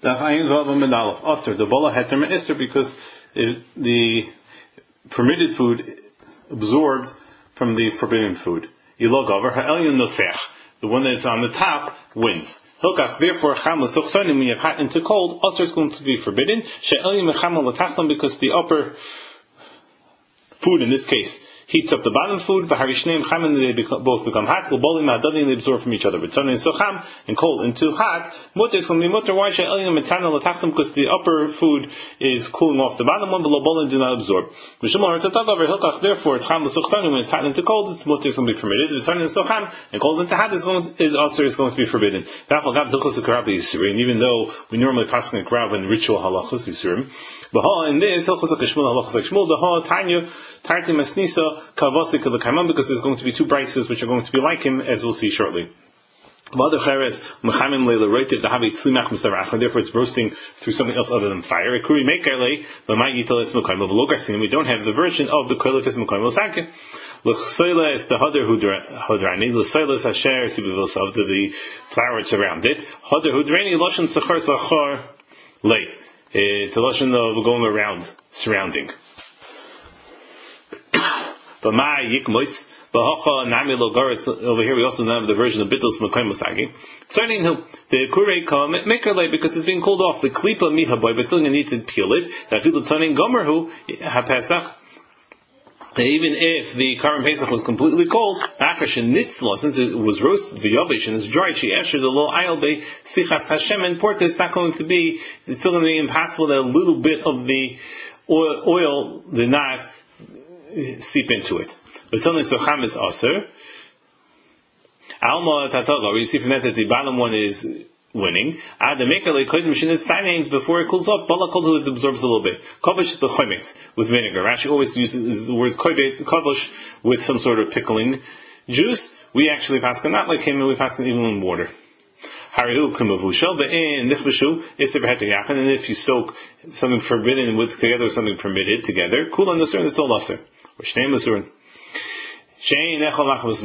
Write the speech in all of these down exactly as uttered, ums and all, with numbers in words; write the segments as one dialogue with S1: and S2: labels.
S1: Daf Ayin Vav Amud Aleph Aster the Bola Heter Me'Ister because it, the permitted food absorbed from the forbidden food. Ilo Gavar Ha'elyon Notzech, the one that's on the top wins. Hilkach, therefore, Cham L'Sochsonim, when you have hot into cold, Aster is going to be forbidden. She'elyon Mecham L'Tachton, because the upper food in this case heats up the bottom food, but Harishneim Cham, and they become, both become hot, Ubolim Ha'adadim, they absorb from each other. But Tzon and Socham, and cold into hot, Mutter is going to be Mutter. Why She'elyon Metzana L'Tachton? Because the upper food is cooling off the bottom one, but Ubolim do not absorb. Therefore, it's Cham L'Sochsonim, when it's hot into cold, it's Mutter is going to be permitted. Tzon and Socham, and cold into hot is going is also is going to be forbidden. And even though we normally pass on a grab in ritual halachos yisurim, but in this halachos like Shmuel, halachos like Shmuel, the ha tanya tarti masnisa kavasik l'kaimam, because there's going to be two brises which are going to be like him, as we'll see shortly. Therefore, it's roasting through something else other than fire. We don't have the version of the koilefis mekayim l'sakin. L'chsoila is the hadar hudrani. L'chsoila is asher sibivosav, to the flowers around it. Hadar hudrani lashon sachar sachar lay. It's a lashon of going around, surrounding. But ma yikmoitz. Over here we also have the version of Bittul Smakayim Musagi. Starting to the Kureka Makerlay, because it's being cooled off. The Klipa Mihaboy, but still you need to peel it. That Fiddle Turning Gomerhu HaPesach. Even if the Karim Pesach was completely cold, Akash and Nitzla, since it was roasted, the Yavish, and it's dry, she ashered the little Ayal Be Sichas Hashem and Porta, it's not going to be, it's still going to be impossible that a little bit of the oil, oil did not seep into it. But only Socham is Aser. Alma Tataga, where you see from that that the bottom one is winning. Ad the maker like Kodim Shinit Sainains, before it cools up, Bala Kol, it absorbs a little bit. Kovish Bechomet with vinegar. Rashi always uses the word Kovish with some sort of pickling juice. We actually pass not like him, and we pass even in water. Harihu Kumavushal, but in Nichbashu, is if and if you soak something forbidden with together with something permitted together, cool on the surn, it's all Aser. Or Shneim Asurn. You you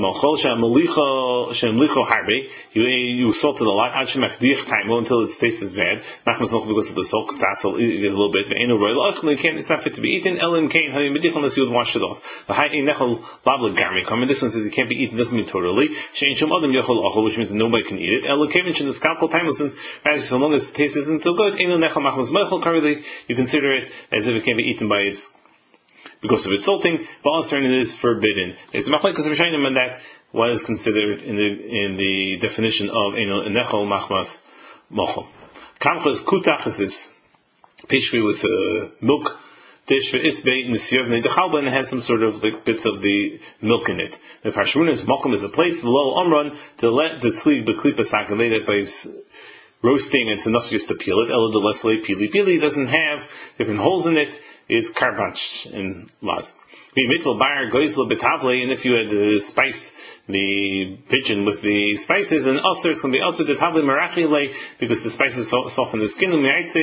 S1: salted a lot until its taste is bad. Because of the salt, a little bit. It's not fit to be eaten unless you would wash it off. This one says it can't be eaten, doesn't mean totally. Which means that nobody can eat it. Since so long as the taste isn't so good, you consider it as if it can't be eaten by its because of its salting, but also it is forbidden. There's a machlekes of Rishonim on that what is considered in the in the definition of enol nechol machmas mochel. Kamchas kutach is this pastry with a milk dish for isbei nisyevnei dechalba, and it has some sort of like bits of the milk in it. The Parshmunas mokum is a place below Omron to let the tzli beklipa sakalei, that by roasting it's enough just to peel it. Ela de lesle pili pili doesn't have different holes in it. Is karbach in Laz. And if you had uh, spiced the pigeon with the spices, and also it's going to be also the tabli marachile, because the spices so, soften the skin. It's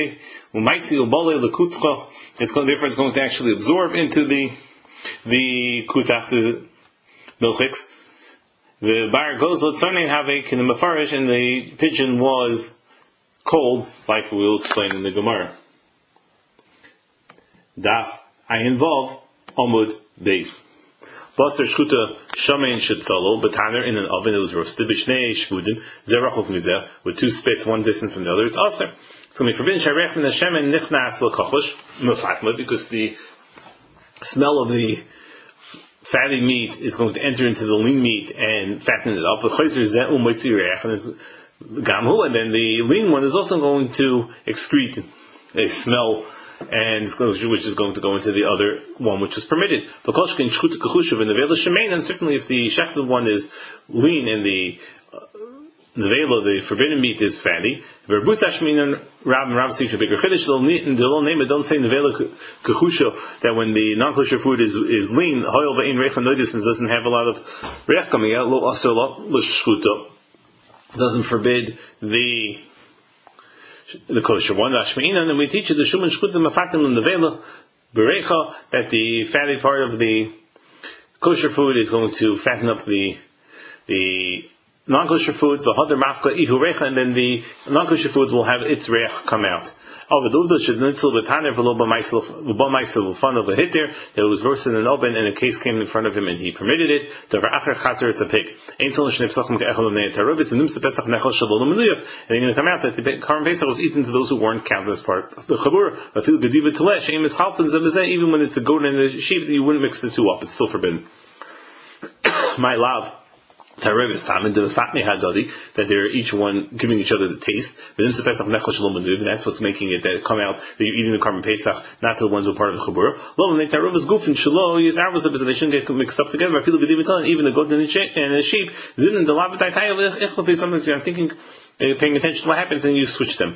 S1: going, therefore, it's going to actually absorb into the the kutach, the milchiks. The bar goes l'tzarnein havek in the mafarish, and the pigeon was cold, like we'll explain in the Gemara. Daf, I involve Omud Beis. Baster Shchuta Shamein Shetzalo, Bataner in an oven that was roasted, Bishnei Shvudin, Zerachok Mizeh, with two spits, one distant from the other. It's also, it's going to be forbidden, Sharech Min Hashem and Nichnas L'Kochosh, Mefatma, because the smell of the fatty meat is going to enter into the lean meat and fatten it up. And then the lean one is also going to excrete a smell, and which is going to go into the other one which is permitted. And certainly if the shechted one is lean and the uh, the vela, the forbidden meat, is fatty, don't say nevela kachusha, that when the non-kosher food is is lean, doesn't have a lot of reach coming out, doesn't forbid the the kosher one, and then we teach you the shuman shkutim mafatim and the vela berecha, that the fatty part of the kosher food is going to fatten up the the non-kosher food, v'hadar mafka ihu recha, and then the non-kosher food will have its reich come out. Oh, the uvda should nitzel b'taner v'lo b'maisel v'b'maisel v'fun of a hitter that was roasted in an oven, and a case came in front of him, and he permitted it. Davar acher chaser, it's a pig. Ein tzol shnei pesachim ke'echol l'nei taruvitz, and nimsa pesach nechol shalol l'menuyav, and they're going to come out that the Karban Pesach was eaten to those who weren't counted as part of the chabur. I feel gediva telesh, aim is half and zebazeh, even when it's a goat and a sheep, you wouldn't mix the two up. It's still forbidden. My love. Tarevis tam into the fatmi hadadi, that they're each one giving each other the taste. That's what's making it that it come out that you're eating the Karban Pesach, not to the ones who are part of the chabur. Tarevis gufin shelo use arvos that they shouldn't get mixed up together. I feel even the goat and the sheep. Zinin the lavataytay. Sometimes I'm thinking. Uh, paying attention to what happens, and you switch them.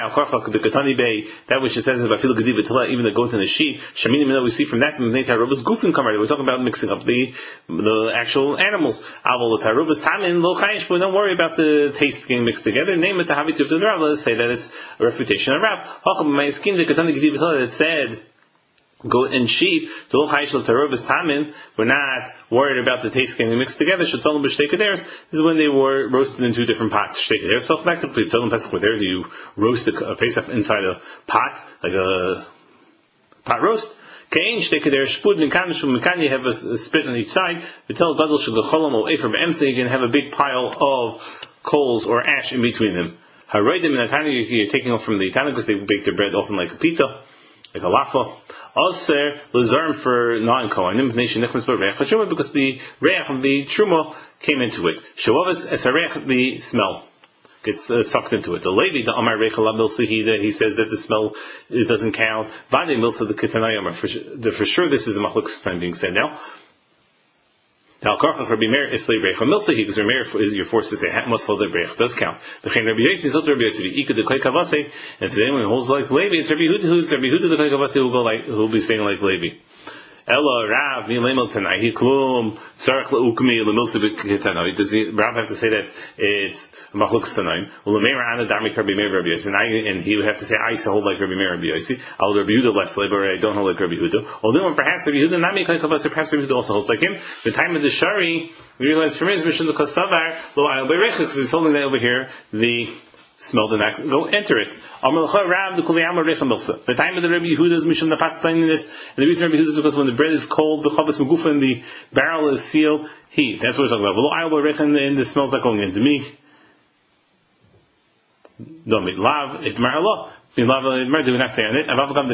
S1: That which it says about even the goat and the sheep. We see from that we're talking about mixing up the the actual animals. But don't worry about the taste getting mixed together. Name it the habitus of the Rav. Let's say that it's a refutation of Rav. It said goat and sheep, we're not worried about the taste getting mixed together. This is when they were roasted in two different pots. So back to Pesach, where do you roast a Pesach inside a pot, like a pot roast? You have a, a spit on each side. You can have a big pile of coals or ash in between them. You're taking off from the Tana because they bake their bread often like a pita, like a lafa. Also, lazarm for non-kohanim because the reach of the truma came into it. Shavavas as the smell gets uh, sucked into it. The Levi, the Amar Recha La Milsahida, he says that the smell it doesn't count. Vade Milsa the Ketanayamar. For sure, this is a machlokes time being said now. Now, Karchach Rabbi Meir is slave Recha Milsahi because Rabbi Meir is you're forced to say Musal the Recha does count. The Chen Rabbi Yossi is also Rabbi Yossi. Ika the Koy Kavase, and if anyone who holds like Levi, it's Rabbi Huda who's Rabbi Huda the Koy Kavase who will go like who will be saying like Levi. Ella Rav Milemel Tanai Hiklum Sarach Laukmi Lemilsibik Tanai. Does Rav have to say that it's Machlokes Tanaim? Well, the Meir Ana Dami Rabbi Meir Rabbi Yossi, and I and he would have to say I hold like Rabbi Meir Rabbi Yossi. I'll Rabbi Huda less labor. I don't hold like Rabbi Huda. Although perhaps Rabbi Huda Nami Koy Kavase, perhaps Rabbi Huda also holds like him. The time of the Shari, we realize from his mission the Kosavar Lo Ayel Beirechik, because he's holding that over here. The smell did not go enter it. The time of the Rabbi Yehuda's mission, the past signing this, and the reason Rabbi Yehuda is because when the bread is cold, the chavas megufa and the barrel is sealed, he. That's what we're talking about. And the smells not going into me. No, lav it marala. Do we not say on it?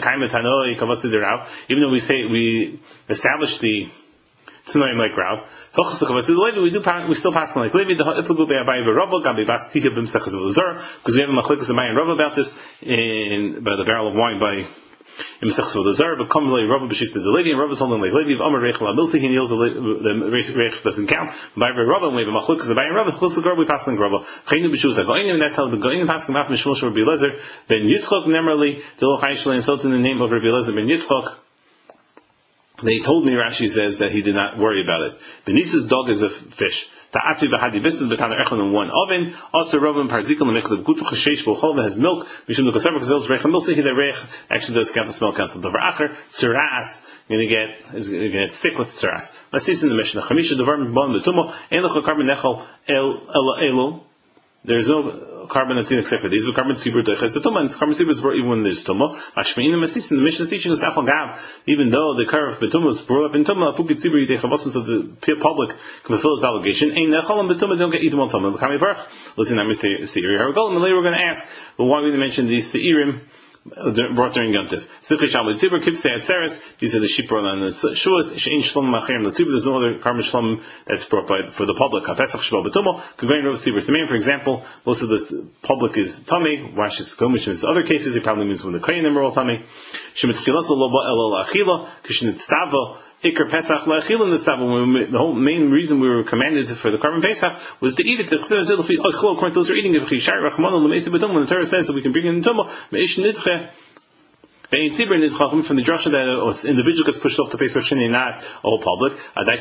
S1: Even though we say we establish the Tanoim like Rav, we do we still pass on like Levi. Because we have a machlokes of and Rav about this in by the barrel of wine by in Mesachos V'Lazar. But come like Rav b'shitz the Levi and Rav is holding like Levi. Amar Reich LaMilsi he kneels the Reich doesn't count. By Rav and we have a machlokes of and Rav. Chulsagar we pass on Rav. Chayinu b'shus hagoyim and that's how the goyim pass on Rav Mishmul Rabbi Elazar ben Yitzchok Nemerli the Lochai Shalei and so in the name of Rabbi Elazar ben Yitzchok. They told me, Rashi says, that he did not worry about it. Benisa's dog is a fish. Ta'atvi b'hadi bisis b'tana echon in one oven. Also, Robin Parzikal Mekhleb Gutu Cheshesh B'Cholva has milk. Mishum Dukasavar because those Recha Milsi the Reich actually does count the smell council. Dover Acher Tzuras going to get is going to get sick with Tzuras. Let's see this in the Mishnah. Chamisha Dover Bon Betumo Ein Lechol Carbon Nechol El El Elu. There's no carbon that's in except for these. But carbon tzibur doiches tuma, and carbon tzibur is brought even when there's tuma. Mashmein and masis in the Mishnah teaching is afal gav. Even though the car of betuma is brought up in tuma, fuki tzibur yitei chavosas so the public can fulfill its obligation. Ein nechalim betuma don't get eaten on tuma. L'kamei barach. Listen, I'm Mister Seiri Haragolim. And later we're going to ask, well, why we mention these seirim brought during Yontif. Simchei Shabbat Tzibur, Kipsei Atzeres, these are the sheep brought on the Shuas, Shein Shlom Machirim L'Tzibur, there's no other Karban Shlom that's brought by, for the public. HaPesach Shebal B'Tumo, Kagayin Rav Tzibur Tameim, for example, most of the public is Tamei, Rashis Gomish, in other cases, it probably means when the Kohen are all Tamei. Shemet Chilaso Loba Elo L'Achila, Kishnit Stava, Iker Pesach L'Achila in the Stava, the whole main reason we were commanded for the Karban Pesach was to eat it, according to those who are eating it, when the Torah says that we can bring it in Tumah, Me'ish Nidche, from the drasha that an individual gets pushed off the face of Shini, not a whole public,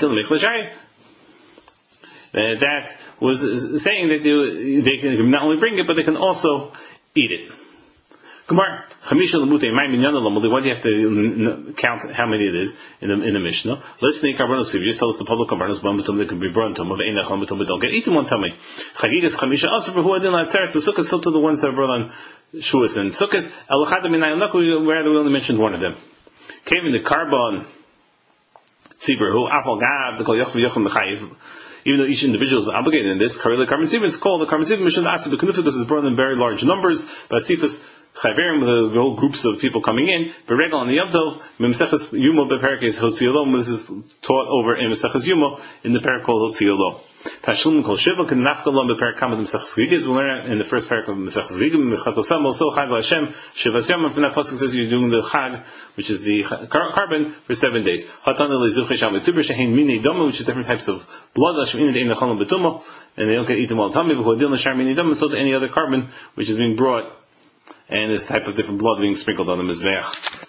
S1: that was saying that they, they can not only bring it, but they can also eat it. Gemara, Chamisha Lamute, my Minyana Lamuli, why do you have to count how many it is in the, in the Mishnah? Let's think Karbanos, if you just tell us the public Karbanos, Bambatum, they can be burned to them, of Einach, Bambatum, but don't get eaten one tummy. Chagigas, Chamisha, also for who I didn't like Tzeres, so Sukkot, still to the ones that are brought on Shuas, and Sukkot, Elochadam, and Ayanaku, where we only mentioned one of them. Came in the Carbon, Tzibur, who, Afal Gab, the Kol Yochv Yochim Mechayiv, even though each individual is obligated in this, Kareli Karban Sivim is called the Karban Sivim Mishnah Asif B'Kunuf because it's brought in very large numbers, but Asifas Chayverim, the whole groups of people coming in, Beregal on the Yom Tov, Memseches Yumo Beperkes Hotziolom, this is taught over in Memseches Yumo, in the parak called Hotziolom. Tashlum Kol Shiva, Can Nafkalom Beperak Kamat Memseches Gigas, we'll learn in the first parak of Memseches Gigim, Mechakosam, also Chag Hashem, Shivas Yom, and from that pasuk says you're doing the Chag, which is the carbon, for seven days. Hatan Elizivchesham Mitzibur, Shehin Mini Doma, which is different types of blood, Hashem in the Ein Lachalom Betumo, and they don't get eaten while Tami, but Hodil Nashar Mini Doma, so to any other carbon, which is being brought, and this type of different blood being sprinkled on the Mizbeach.